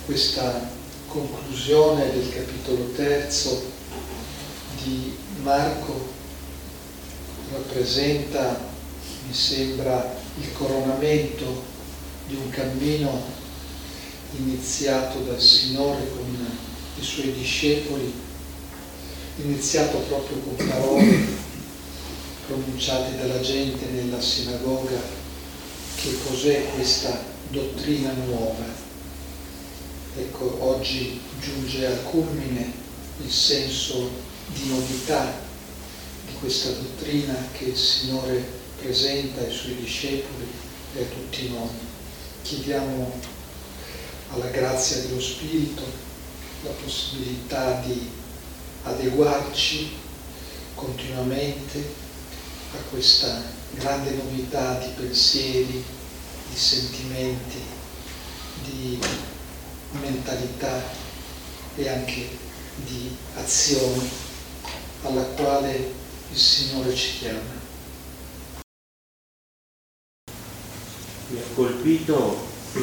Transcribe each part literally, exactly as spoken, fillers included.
questa conclusione del capitolo terzo di Marco rappresenta, mi sembra, il coronamento di un cammino iniziato dal Signore con i Suoi discepoli, iniziato proprio con parole pronunciate dalla gente nella sinagoga. Che cos'è questa dottrina nuova? Ecco, oggi giunge al culmine il senso di novità di questa dottrina che il Signore presenta ai Suoi discepoli e a tutti noi. Chiediamo alla grazia dello Spirito la possibilità di adeguarci continuamente a questa grande novità di pensieri, di sentimenti, di mentalità e anche di azioni alla quale il Signore ci chiama. Mi ha colpito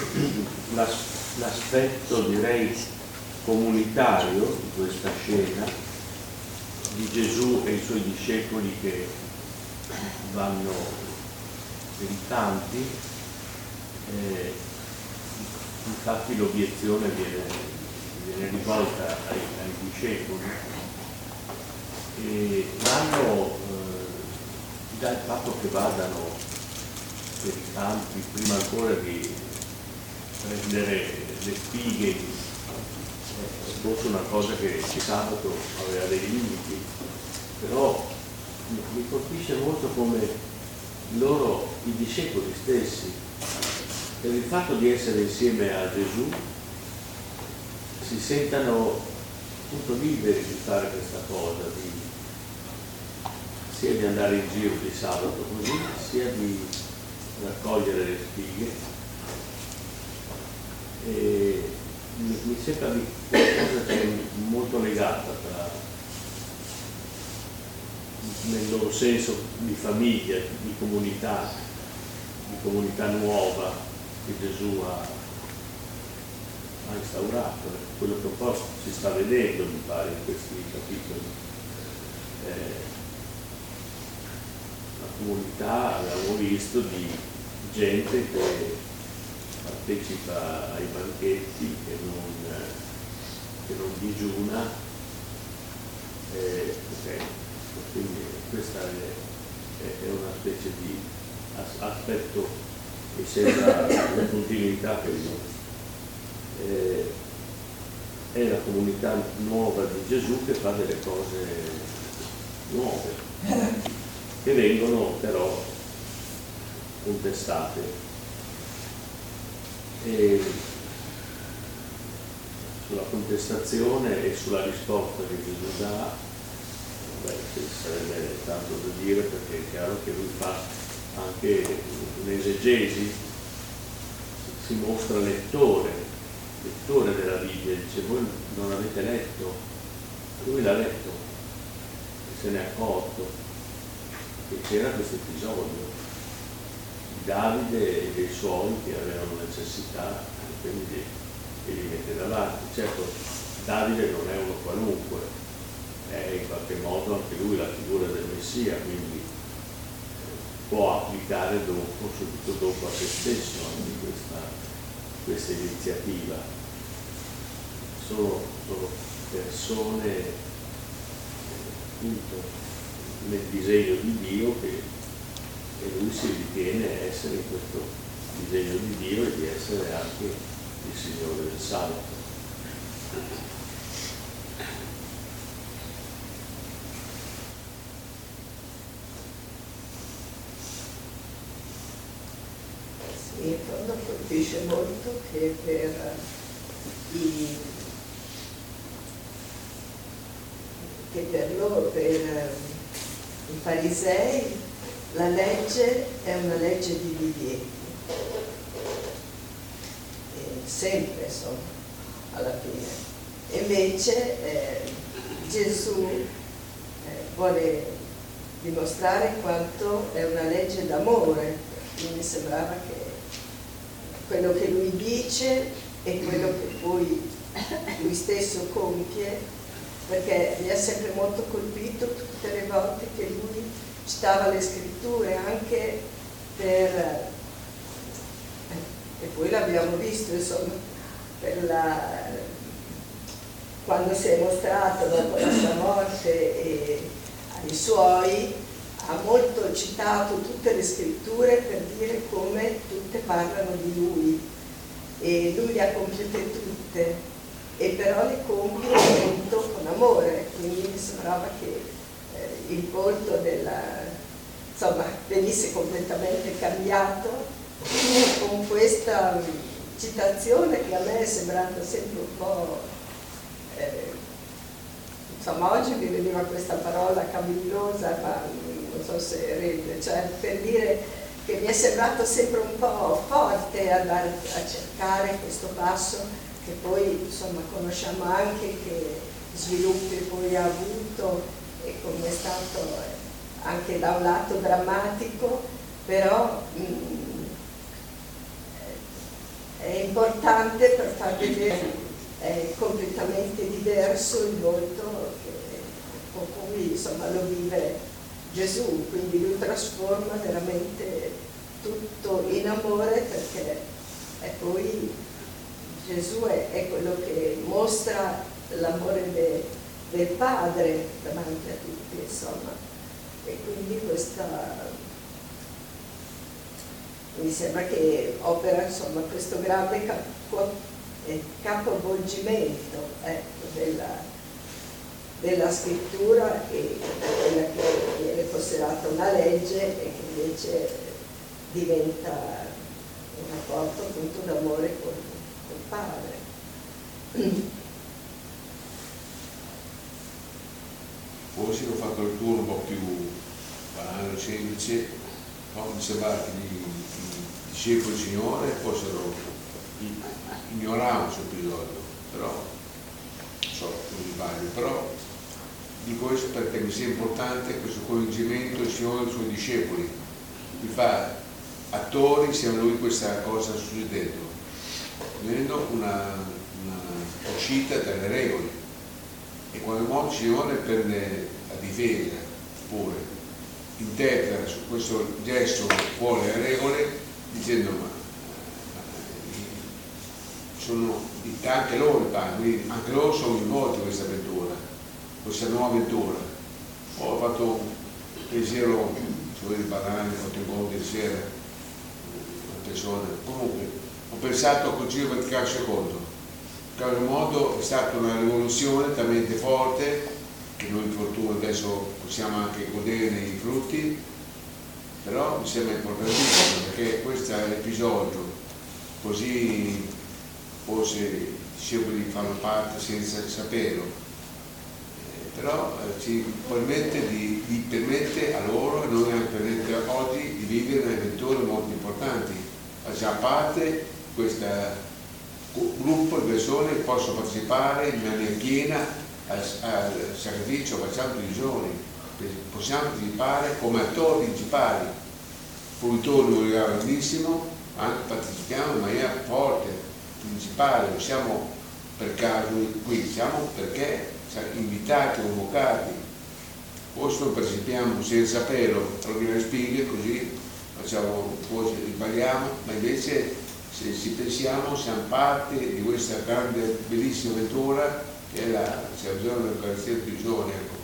l'aspetto, direi, comunitario di questa scena di Gesù e i Suoi discepoli che vanno in tanti. Eh, infatti l'obiezione viene, viene rivolta ai, ai discepoli e vanno eh, dal fatto che vadano per i campi prima ancora di prendere le spighe, eh, fosse una cosa che il sabato aveva dei limiti, però mi colpisce molto come loro, i discepoli stessi, per il fatto di essere insieme a Gesù, si sentano appunto liberi di fare questa cosa, di, sia di andare in giro di sabato così, sia di raccogliere le spighe. E mi, mi sembra di qualcosa che è molto legata tra, nel loro senso di famiglia, di comunità, di comunità nuova che Gesù ha, ha instaurato, quello che un po' si sta vedendo, mi pare, in questi capitoli. Eh, la comunità, abbiamo visto, di gente che partecipa ai banchetti, che non, che non digiuna, eh, okay. Quindi questa è, è una specie di aspetto che sembra una continuità per noi. Eh, è la comunità nuova di Gesù che fa delle cose nuove, che vengono però contestate. E sulla contestazione e sulla risposta che Gesù dà, beh, sarebbe tanto da dire, perché è chiaro che lui fa anche un'esegesi, si mostra lettore, lettore della Bibbia, dice: voi non avete letto, lui l'ha letto e se ne è accorto che c'era questo episodio di Davide e dei suoi che avevano necessità, e quindi li mette davanti. Certo, Davide non è uno qualunque, è in qualche modo anche lui la figura del Messia, quindi può applicare dopo, subito dopo, a se stesso anche questa, questa iniziativa. Sono, sono persone appunto nel disegno di Dio che e lui si ritiene essere in questo disegno di Dio e di essere anche il Signore del sabato. In fondo colpisce molto che per i che per loro, per i farisei, la legge è una legge di divieti, e sempre, insomma, alla fine. Invece eh, Gesù eh, vuole dimostrare quanto è una legge d'amore, quindi sembrava che quello che lui dice è quello che poi lui stesso compie, perché mi ha sempre molto colpito tutte le volte che lui citava le scritture, anche per, e poi l'abbiamo visto, insomma, per la, quando si è mostrato dopo la sua morte e ai suoi, ha molto citato tutte le scritture per dire come tutte parlano di lui, e lui le ha compiute tutte, e però le compie molto con amore, quindi mi sembrava che eh, il volto della, insomma, venisse completamente cambiato con questa citazione che a me è sembrata sempre un po', eh, insomma, oggi mi veniva questa parola cavillosa, ma non so se rende, cioè per dire che mi è sembrato sempre un po' forte andare a cercare questo passo che poi, insomma, conosciamo anche che sviluppi poi ha avuto e come è stato anche da un lato drammatico, però mh, è importante per far vedere è completamente diverso il volto che, con cui, insomma, lo vive Gesù, quindi lui trasforma veramente tutto in amore, perché e poi Gesù è, è quello che mostra l'amore de, del Padre davanti a tutti, insomma, e quindi questa mi sembra che opera, insomma, questo grande capo, eh, capovolgimento, ecco, della della scrittura, e quella che viene considerata una legge e che invece diventa un rapporto appunto d'amore col, col Padre. Forse ho fatto il tour un po' più banale, semplice, no? Mi sembra che i, i discepoli del Signore fossero ignoravano questo episodio, però non so, non mi sbaglio, però dico questo perché mi sembra importante questo coinvolgimento del Signore dei Suoi discepoli, mi fa attori insieme a Lui questa cosa succedendo, venendo una, una uscita dalle regole, e quando modo il Signore prende la difesa, pure interpreta su questo gesto fuori dalle regole, dicendo ma, ma sono anche loro, quindi anche loro sono coinvolti in questa avventura, questa nuova avventura. Ho fatto un pensiero, se volete parlare, ho fatto incontri di sera, una persona, comunque ho pensato al Concilio Vaticano secondo, in qualche modo è stata una rivoluzione talmente forte che noi in fortuna adesso possiamo anche godere i frutti, però mi sembra importantissimo perché questo episodio così forse i discepoli fanno parte senza saperlo, eh, però eh, ci permette, di, di, permette a loro e noi anche permette oggi di vivere delle avventure molto importanti. Facciamo parte di questo gruppo di persone che possono partecipare in maniera piena al, al sacrificio facciamo tutti i giorni, possiamo partecipare come attori principali, fruitori un regalo grandissimo, anche partecipiamo in maniera forte, principale, non siamo per caso qui, siamo perché siamo invitati, convocati, forse non partecipiamo senza saperlo, troviamo le spighe così facciamo, forse sbagliamo, ma invece se ci pensiamo siamo parte di questa grande, bellissima avventura che è la celebrazione dell'Eucaristia tutti i giorni. Ecco.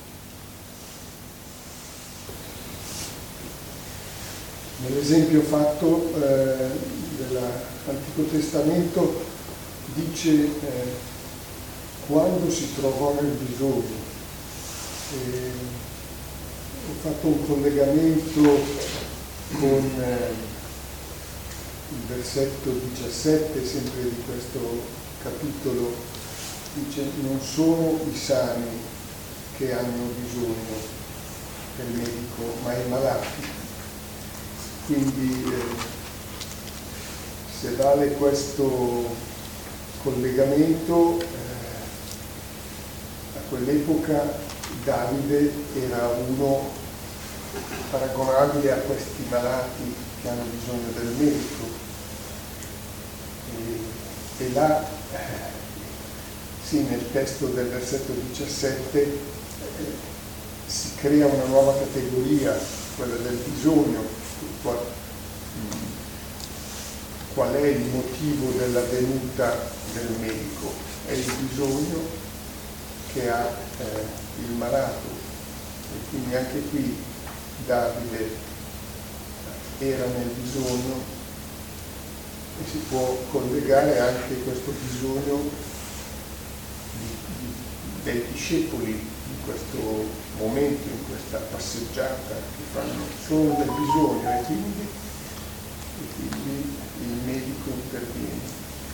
Nell'esempio fatto eh, dell'Antico Testamento dice eh, quando si trovò nel bisogno. E ho fatto un collegamento con eh, il versetto diciassette, sempre di questo capitolo, dice non sono i sani che hanno bisogno del medico, ma i malati. Quindi eh, se vale questo collegamento, eh, a quell'epoca Davide era uno paragonabile a questi malati che hanno bisogno del medico. E e là, eh, sì, nel testo del versetto diciassette eh, si crea una nuova categoria, quella del bisogno. Qual, qual è il motivo della venuta del medico? È il bisogno che ha eh, il malato, e quindi anche qui Davide era nel bisogno, e si può collegare anche questo bisogno di, di, dei discepoli in questo momento, in questa passeggiata che fanno solo del bisogno, e quindi, e quindi il medico interviene.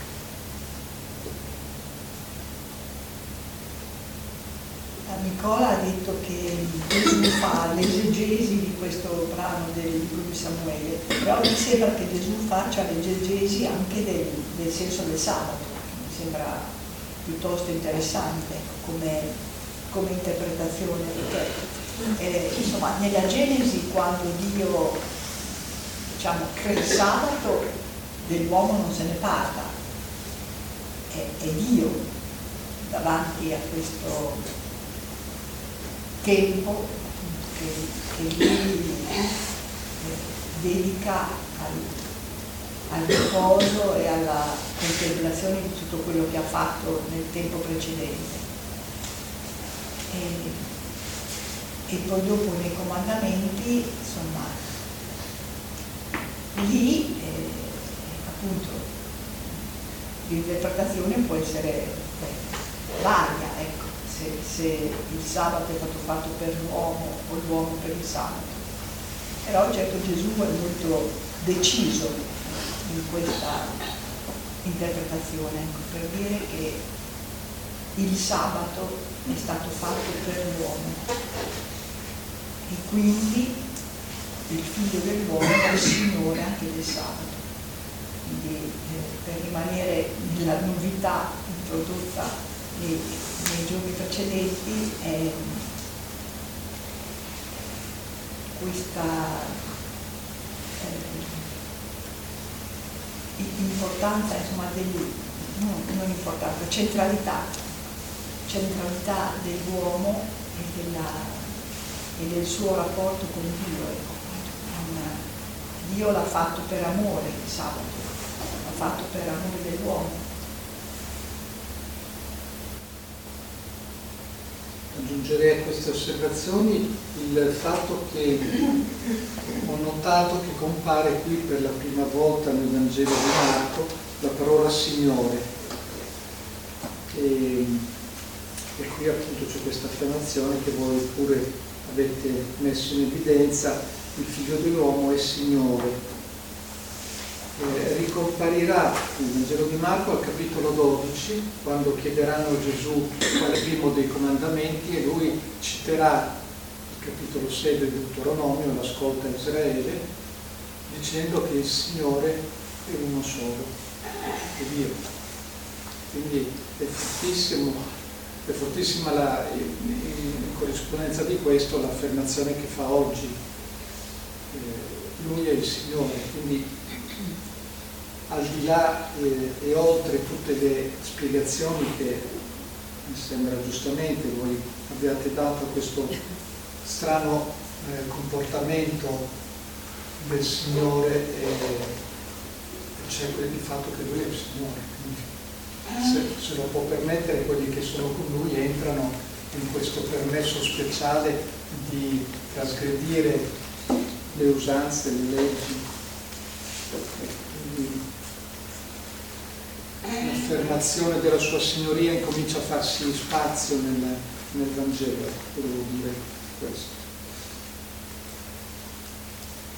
Nicola ha detto che Gesù fa l'esegesi di questo brano del libro di Samuele, però mi sembra che Gesù faccia l'esegesi anche del, del senso del sabato, che mi sembra piuttosto interessante come, come interpretazione, perché eh, insomma nella Genesi, quando Dio, diciamo, crea il sabato, dell'uomo non se ne parla, è, è Dio davanti a questo tempo che, che lui eh, dedica al, al riposo e alla contemplazione di tutto quello che ha fatto nel tempo precedente. E, e poi dopo nei comandamenti, insomma, lì eh, appunto l'interpretazione può essere eh, varia, ecco. Se, se il sabato è stato fatto per l'uomo o l'uomo per il sabato. Però certo Gesù è molto deciso in questa interpretazione, ecco, per dire che il sabato è stato fatto per l'uomo e quindi il figlio dell'uomo è il Signore anche del sabato. Quindi eh, per rimanere nella novità introdotta nei, nei giorni precedenti è questa eh, importanza, insomma, del, non, non importanza, centralità, centralità dell'uomo e, della, e del suo rapporto con Dio. Dio l'ha fatto per amore il sabato, l'ha fatto per amore dell'uomo. Aggiungerei a queste osservazioni il fatto che ho notato che compare qui per la prima volta nel Vangelo di Marco la parola Signore, e, e qui appunto c'è questa affermazione che voi pure avete messo in evidenza: il figlio dell'uomo è Signore. Eh, ricomparirà il Vangelo di Marco al capitolo dodici, quando chiederanno a Gesù qual è il primo dei comandamenti, e lui citerà il capitolo sei del Deuteronomio, l'ascolta Israele, dicendo che il Signore è uno solo, è Dio. Quindi è fortissimo, è fortissima la, in corrispondenza di questo l'affermazione che fa oggi. Eh, lui è il Signore, quindi al di là eh, e oltre tutte le spiegazioni che mi sembra giustamente voi abbiate dato a questo strano eh, comportamento del Signore, eh, c'è il fatto che lui è il Signore, quindi se, se lo può permettere, quelli che sono con lui entrano in questo permesso speciale di trasgredire le usanze, le leggi. Quindi l'affermazione della sua signoria incomincia a farsi spazio nel, nel Vangelo, volevo dire questo.